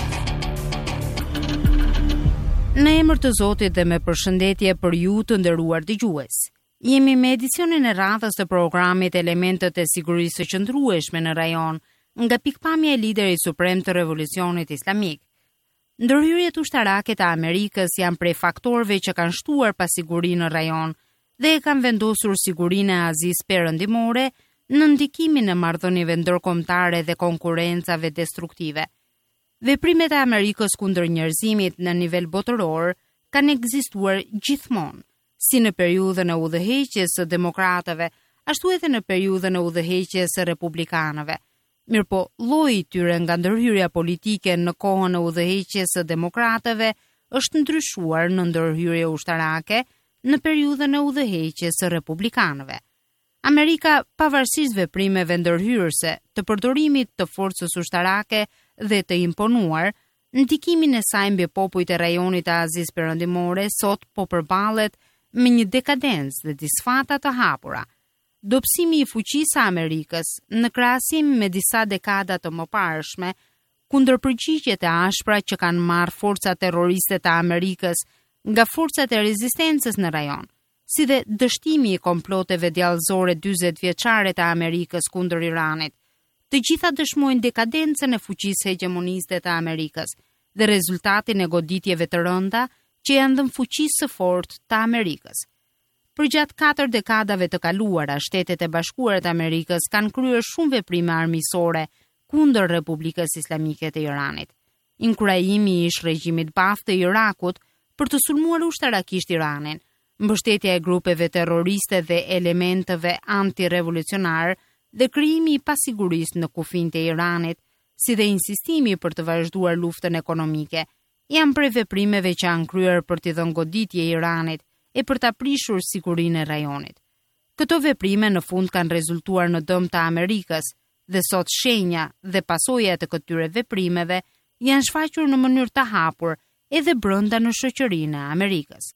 Në emër të Zotit dhe me përshëndetje për ju të nderuar dëgjues. Jemi me edicionin e radhës të programit Elementët e sigurisë së qëndrueshme në rajon nga pikpamja e liderit suprem të revolucionit islamik. Ndërhyrjet ushtarake të Amerikës janë prej faktorëve që kanë shtuar pasigurinë në rajon dhe e kanë vendosur sigurinë e Azisë Perëndimore në ndikimin e marrëdhënieve ndërkombëtare dhe konkurrencave destruktive. Veprimet e Amerikës kundër njerëzimit në nivel botëror kanë ekzistuar gjithmonë, si në periudhën e udhëheqjes së demokratëve, ashtu edhe në periudhën e udhëheqjes së republikanëve. Mirpo, lloji i tyre nga ndërhyrja politike në kohën e udhëheqjes së demokratëve është ndryshuar në ndërhyrje ushtarake në periudhën e udhëheqjes së republikanëve. Amerika, pavarësisht veprimeve ndërhyrëse të përdorimit të forcës ushtarake dhe të imponuar, ndikimin e saj mbi popujt e rajonit të Azisë Perëndimore sot po përballet me një dekadencë dhe disfata të hapura. Dobësimi i fuqisë së Amerikës në krahasim me disa dekada të mëparshme, kundër përgjigjet e ashpra që kanë marrë forcat terroriste të Amerikës nga forcat e rezistencës në rajon, si dhe dështimi i komploteve djallëzore dyzet vjeçare të Amerikës kundër Iranit. Të gjitha dëshmojnë dekadencën e fuqisë hegemoniste të Amerikës dhe rezultatin e goditjeve të rënda që janë dhënë fuqisë së fortë të Amerikës. Përgjatë katër dekadave të kaluara, Shtetet e Bashkuara të Amerikës kanë kryer shumë veprime armiqësore kundër Republikës Islamike të Iranit. Inkurajimi i ish regjimit Baath të Irakut për të sulmuar ushtarakisht Iranin, mbështetja e grupeve terroriste dhe elementeve antirevolucionar dhe krijimi i pasigurisë në kufijtë e Iranit, si dhe insistimi për të vazhduar luftën ekonomike, janë prej veprimeve që kanë kryer për t'i dhënë goditje Iranit e për ta prishur sigurinë e rajonit. Këto veprime në fund kanë rezultuar në dëm të Amerikës dhe sot shenja dhe pasojat e këtyre veprimeve janë shfaqur në mënyrë të hapur edhe brenda në shoqërinë e Amerikës.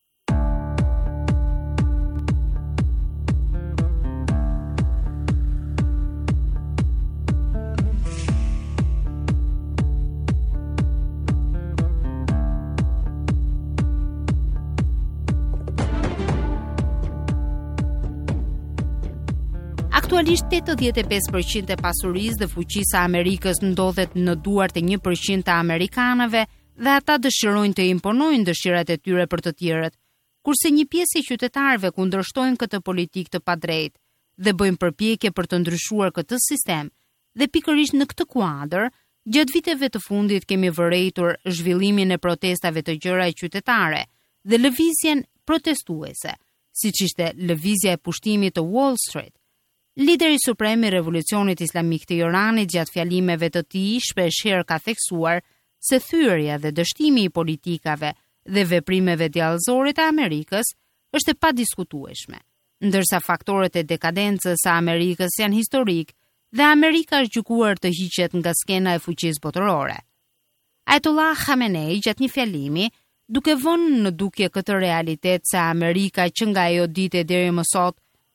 Aktualisht tetëdhjetë e pesë përqind e pasurisë dhe fuqisë së Amerikës ndodhet në duart e një përqind të amerikanëve dhe ata dëshirojnë të imponojnë dëshirat e tyre për të tjerët, kurse një pjesë e qytetarëve kundërshtojnë këtë politikë të padrejtë dhe bëjnë përpjekje për të ndryshuar këtë sistem. Dhe pikërisht në këtë kuadër, gjatë viteve të fundit kemi vërejtur zhvillimin e protestave të gjëra qytetare dhe lëvizjen protestuese, siç ishte lëvizja e pushtimit të Wall Street. Lideri suprem i revolucionit islamik të Iranit gjatë fjalimeve të tij shpeshherë ka theksuar se thyrja dhe dështimi i politikave dhe veprimeve djallëzore të Amerikës është e padiskutueshme, ndërsa faktorët e dekadencës së Amerikës janë historik dhe Amerika është gjykuar të hiqet nga skena e fuqisë botërore. Ayatollah Khamenei gjatë një fjalimi, duke vënë në dukje këtë realitet se Amerika që nga ajo ditë deri më sot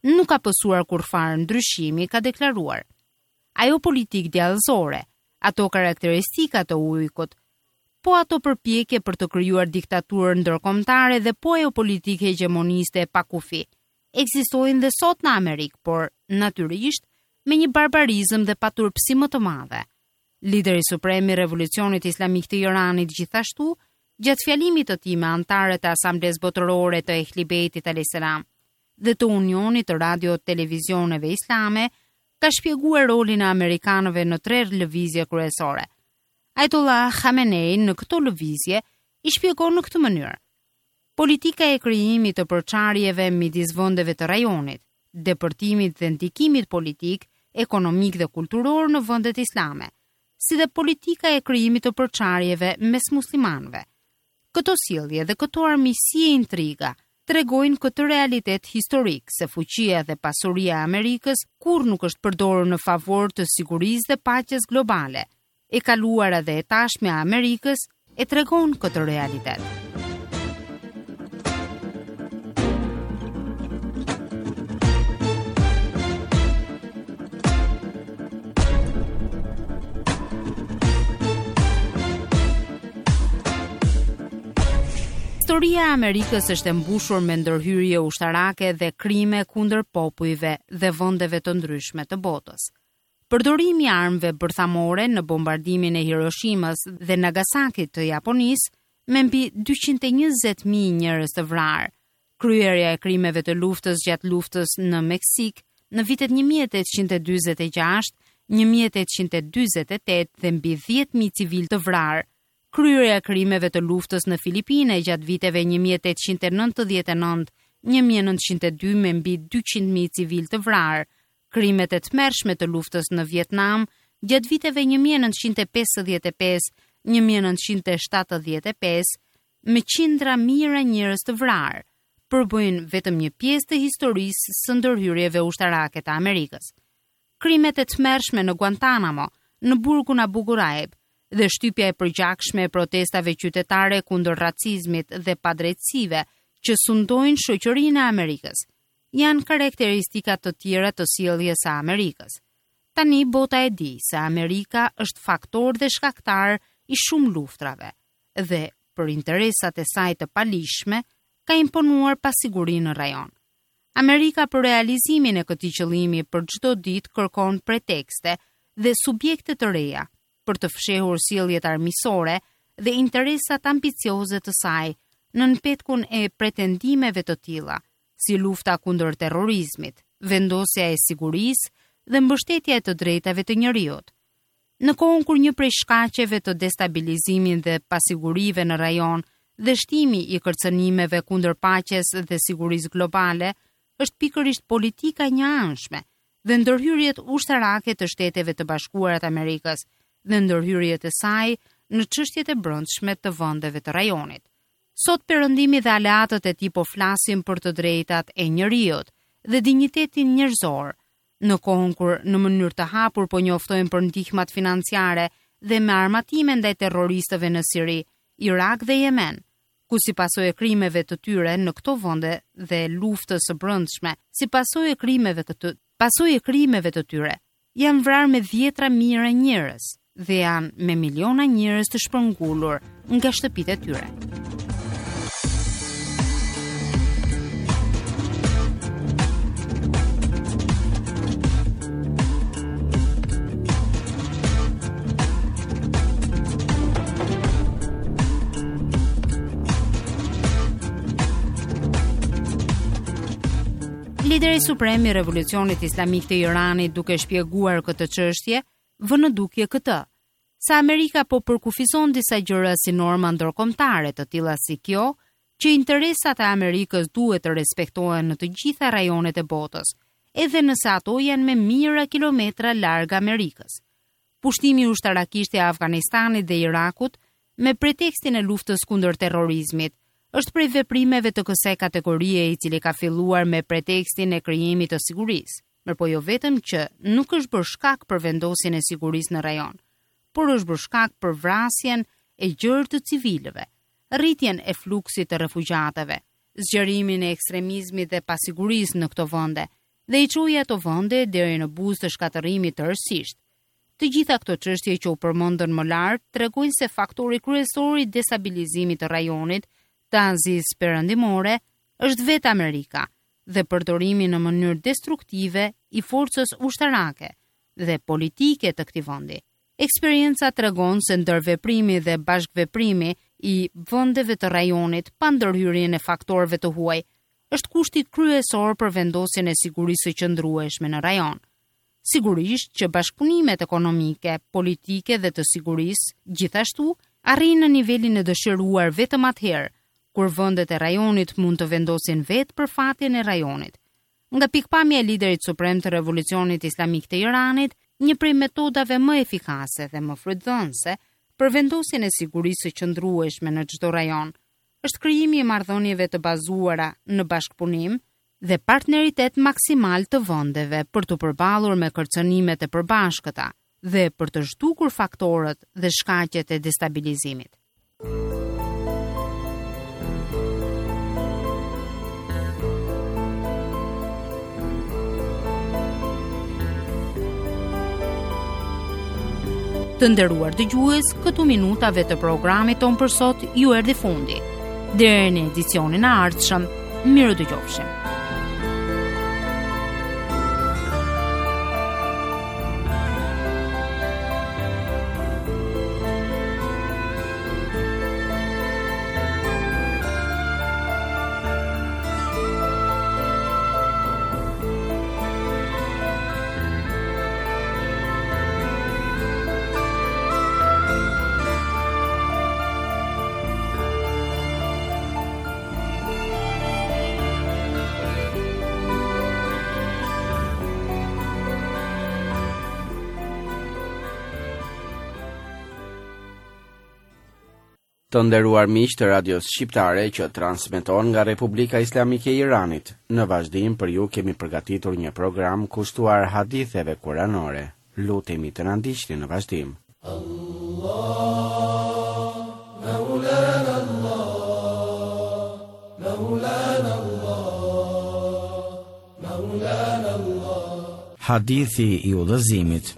nuk ka pësuar kurfar ndryshimi, ka deklaruar. Ajo politik djallëzore, ato karakteristika të ujkut, po ato përpjekje për të krijuar diktaturë ndërkombëtare dhe po ajo politikë hegemoniste pa kufi, ekzistojnë dhe sot në Amerikë, por natyrisht me një barbarizëm dhe paturpsi më të madhe. Lideri suprem i Revolucionit Islamik të Iranit gjithashtu, gjatë fjalimit të tij me anëtarët e Asamblesë Botërore të Ehli Bejtit alayhis salam dhe të Unionit të Radio Televizioneve Islame, ka shpjeguar rolin e amerikanëve në tre lëvizje kryesore. Ajatollah Khamenei në këto lëvizje i shpjegon në këtë mënyrë: politika e krijimit të përçarjeve midis vendeve të rajonit, depërtimit dhe ndikimit politik, ekonomik dhe kulturor në vendet islame, si dhe politika e krijimit të përçarjeve mes muslimanëve. Këto sjellje dhe këto armiqësi e intriga tregojnë këtë realitet historik se fuqia dhe pasuria e Amerikës kur nuk është përdorur në favor të sigurisë dhe paqes globale. E kaluara dhe e tashme e Amerikës e tregon këtë realitet. Historia e Amerikës është e mbushur me ndërhyrje ushtarake dhe krime kundër popujve dhe vendeve të ndryshme të botës. Përdorimi i armëve bërthamore në bombardimin e Hiroshimas dhe Nagasakit të Japonisë me mbi dyqind e njëzet mijë njerëz të vrarë, kryerja e krimeve të luftës gjatë luftës në Meksik në vitet një mijë e tetëqind e dyzet e gjashtë, një mijë e tetëqind e dyzet e tetë dhe mbi dhjetë mijë civil të vrarë, kryerja e krimeve të luftës në Filipine gjatë viteve një mijë e tetëqind e nëntëdhjetë e nëntë - një mijë e nëntëqind e dy me mbi dyqind mijë civil të vrarë, krimet e tmerrshme të luftës në Vietnam gjatë viteve një mijë e nëntëqind e pesëdhjetë e pesë - një mijë e nëntëqind e shtatëdhjetë e pesë, me qindra mijëra njerëz të vrarë, përbëjnë vetëm një pjesë të historisë së ndërhyrjeve ushtarake të Amerikës. Krimet e tmerrshme në Guantanamo, në burgun Abu Ghraib, dhe shtypja e përgjakshme e protestave qytetare kundër racizmit dhe padrejtësive që sundojnë shoqërinë e Amerikës, janë karakteristika të tjera të sjelljes së Amerikës. Tani bota e di se Amerika është faktor dhe shkaktar i shumë luftrave dhe për interesat e saj të palishme ka imponuar pasiguri në rajon. Amerika për realizimin e këtij qëllimi për çdo ditë kërkon pretekste dhe subjekte të reja për të fshehur sjelljet armiqësore dhe interesat ambicioze të saj në nënpetkun e pretendimeve të tilla, si lufta kundër terrorizmit, vendosja e sigurisë dhe mbështetja e të drejtave të njerëzit. Në kohën kur një prej shkaqeve të destabilizimit dhe pasigurive në rajon dhe shtimi i kërcënimeve kundër paqes dhe sigurisë globale është pikërisht politika e njëanshme dhe ndërhyrjet ushtarake të Shteteve të Bashkuara të Amerikës dhe ndërhyrjet e saj në çështjet e brendshme të vendeve të rajonit. Sot Perëndimi dhe aleatët e tij po flasin për të drejtat e njerëzit dhe dinjitetin njerëzor, në kohën kur në mënyrë të hapur po njoftojnë për ndihmat financiare dhe me armatime ndaj terroristëve në Siri, Irak dhe Yemen, ku si pasojë e krimeve të tyre në këto vende dhe luftës së brendshme, si pasojë e krimeve të të pasojë e krimeve të tyre, janë vrarë me dhjetra mijëra njerëz dhe janë me miliona njerëz të shpërngulur nga shtëpitë e tyre. Lideri suprem i Revolucionit Islamik të Iranit, duke shpjeguar këtë çështje, vë në dukje këtë: sa Amerika po përkufizon disa gjëra si norma ndërkombëtare të tilla si kjo, që interesat e Amerikës duhet të respektohen në të gjitha rajonet e botës, edhe nëse ato janë me mijëra kilometra larg Amerikës. Pushtimi ushtarakisht i Afganistanit dhe Irakut me pretekstin e luftës kundër terrorizmit është prej veprimeve të kësaj kategorie i cili ka filluar me pretekstin e krijimit të sigurisë, mirëpo jo vetëm që nuk është bërë shkak për vendosjen e sigurisë në rajon, por është bërë shkak për vrasjen e gjerë të civilëve, rritjen e fluksit të refugjatëve, zgjerimin e ekstremizmit dhe pasigurisë në këto vende, dhe i çoi ato vende deri në buzë të shkatërrimit tërësisht. Të gjitha këto çështje që u përmendën më lart tregojnë se faktori kryesor i destabilizimit të rajonit të Azisë Perëndimore është vetë Amerika dhe përdorimi në mënyrë destruktive i forcës ushtarake dhe politike të këtij vendi. Eksperienca tregon se ndërveprimi dhe bashkëveprimi i vendeve të rajonit pa ndërhyrjen e faktorëve të huaj është kushti kryesor për vendosjen e sigurisë së qëndrueshme në rajon. Sigurisht që bashkëpunimet ekonomike, politike dhe të sigurisë gjithashtu arrin në nivelin e dëshiruar vetëm atëherë kur vendet e rajonit mund të vendosin vetë për fatjen e rajonit. Nga pikpamja e liderit suprem të Revolucionit Islamik të Iranit, një prej metodave më efikase dhe më frutëdhënëse për vendosjen e sigurisë së qëndrueshme në çdo rajon është krijimi i marrëdhënieve të bazuara në bashkëpunim dhe partneritet maksimal të vendeve për të përballur me kërcënimet e përbashkëta dhe për të zhdukur faktorët dhe shkaqet e destabilizimit. Të nderuar dëgjues, këtu minutave të programit ton për sot ju erdhi fundi. Deri në edicionin e ardhshëm, mirë dëgjofshim. Të nderuar miq të radios shqiptare që transmeton nga Republika Islamike e Iranit, në vazhdim për ju kemi përgatitur një program kushtuar haditheve kuranore. Lutemi të na ndiqni në vazhdim. Allah, Maulana Allah, Maulana Allah, Maulana Allah. Hadithi i udhëzimit.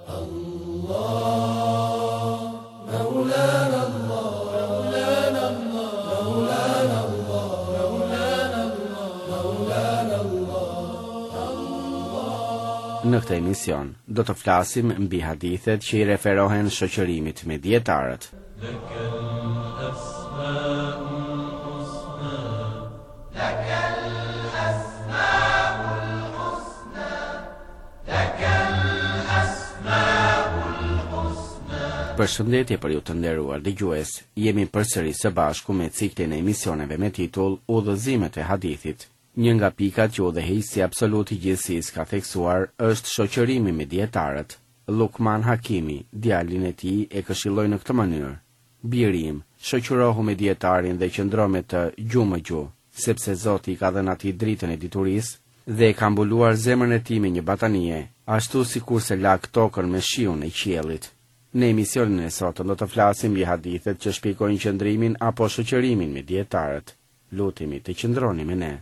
Në këtë emision do të flasim mbi hadithet që i referohen shoqërimit me dietarët. Përshëndetje për ju të nderuar dëgjues, jemi përsëri së bashku me ciklin e emisioneve me titull Udhëzimet e hadithit. Një nga pikat që udhëheqësi absolut i gjithësisë ka theksuar është shoqërimi me dietarët. Lukman Hakimi, djalin e tij, e këshilloi në këtë mënyrë: "Birim, shoqërohu me dietarin dhe qëndro me të gjumë me gjumë, sepse Zoti i ka dhënë atij dritën e diturisë dhe e ka mbuluar zemrën e tij me një batanie, ashtu sikurse lag tokën me shiun e qiellit." Në emisionin e sotëm do të flasim mbi hadithet që shpjegojnë qëndrimin apo shoqërimin me dietarët. Lutemi të qëndroni me ne.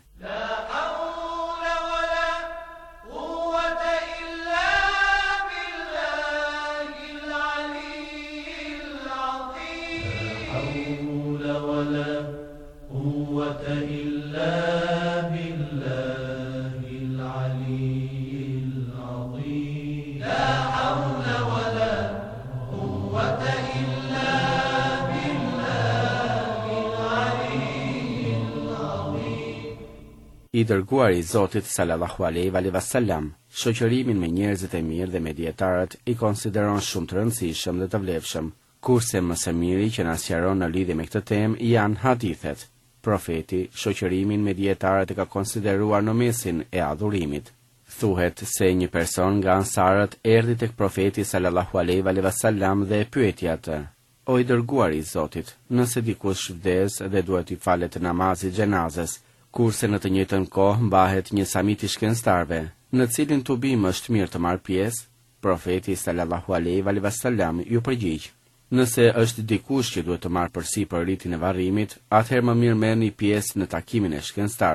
I dërguari i Zotit sallallahu alaihi wasallam, shoqërimin me njerëzit e mirë dhe me dietarët i konsideron shumë të rëndësishëm dhe të vlefshëm, kurse më së miri që na sqaron në lidhje me këtë temë janë hadithet. Profeti shoqërimin me dietarët e ka konsideruar në mesin e adhurimit. Thuhet se një person nga ansarët erdhi tek profeti sallallahu alaihi wasallam dhe e pyeti atë: "O i dërguari i Zotit, nëse dikush vdes dhe duhet i falet namazit xhenazes, kurse në të njëjtën kohë mbahet një samit i shkencëtarëve, në cilin tubim është mirë të marr pjesë?" Profeti sallallahu alaihi wasallam ju përgjigj: "Nëse është dikush që duhet të marrë përsipër ritin e varrimit, atëherë më mirë merrni pjesë në takimin e shkencëtarëve.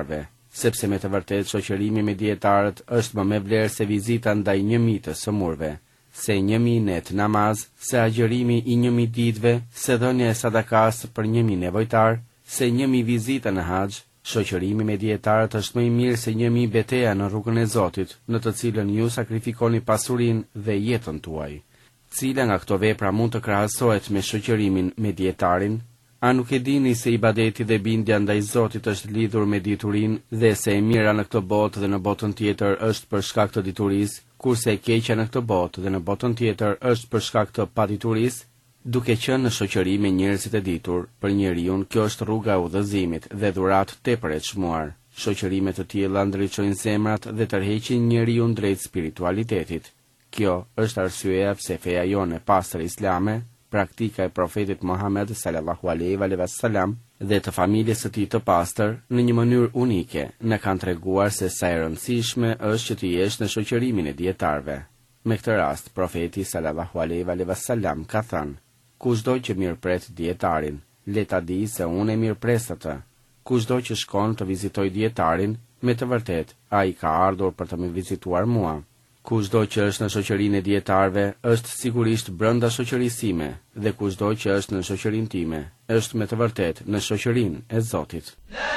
sepse me të vërtet shoqërimi me dietarët është më me vlerë se vizita ndaj një mijë së murve, se një mijë net namaz, se agjërimi i një mijë ditëve, se dhënia e sadakas për një mijë nevojtar, se një mijë vizita në haxh. Shoqërimi me dietarët është më i mirë se një mijë betejë në rrugën e Zotit, në të cilën ju sakrifikoni pasurinë dhe jetën tuaj. Cila nga këto vepra mund të krahasohet me shoqërimin me dietarin? A nuk e dini se ibadeti dhe bindja ndaj Zotit është lidhur me diturinë dhe se e mira në këtë botë dhe në botën tjetër është për shkak të diturisë, kurse e keqja në këtë botë dhe në botën tjetër është për shkak të paditurisë? Duke qenë në shoqëri me njerëzit e ditur, për njeriu kjo është rruga e udhëzimit dhe dhuratë tepër e çmuar. Shoqërimet të tilla ndriçojnë zemrat dhe tërheqin njeriu drejt spiritualitetit. Kjo është arsyeja pse feja jonë e pastër islame, praktika e profetit Muhammed sallallahu alaihi wasallam dhe të familjes së tij të pastër, në një mënyrë unike, na kanë treguar se sa e rëndësishme është që të jesh në shoqërimin e dietarëve. Me këtë rast, profeti sallallahu alaihi wasallam ka thënë: kushdo që mirëpret dietarin, le ta di se unë e mirëpres atë. Kushdo që shkon të vizitoj dietarin, me të vërtet, ai ka ardhur për të më vizituar mua. Kushdo që është në shoqërinë e dietarëve, është sigurisht brenda shoqërisë time, dhe kushdo që është në shoqërinë time, është me të vërtet në shoqërinë e Zotit.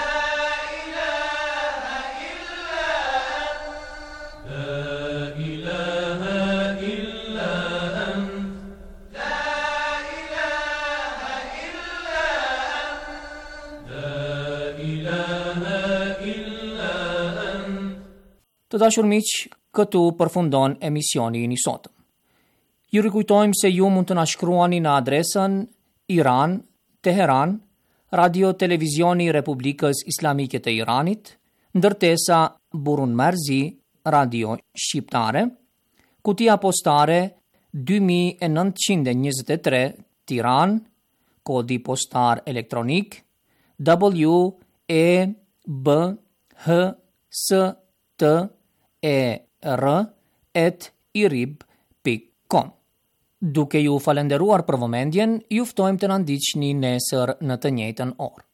Të dashur miq, këtu përfundon emisioni i sotëm. Ju rikujtojmë se ju mund të na shkruani në adresën Iran, Teheran, Radio Televizioni Republikës Islamike të Iranit, ndërtesa Burun Marzi, Radio Shqiptare, kutia postare dy mijë e nëntëqind e njëzet e tre, Tiranë, kodi postar elektronik W E B H S T E R at irib pikë com. Duke ju falenderuar për vëmendjen, ju ftojmë të na ndiqni nesër në të njëjtën orë.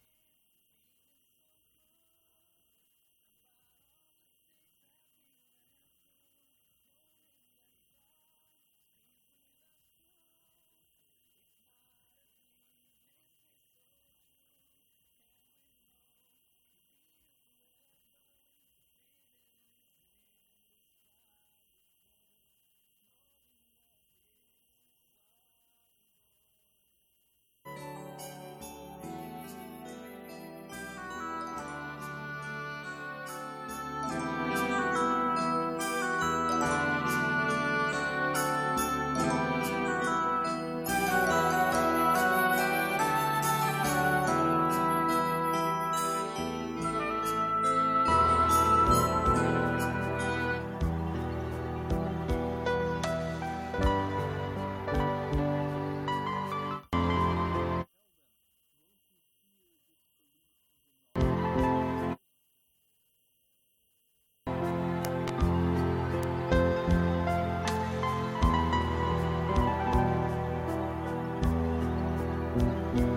Thank you.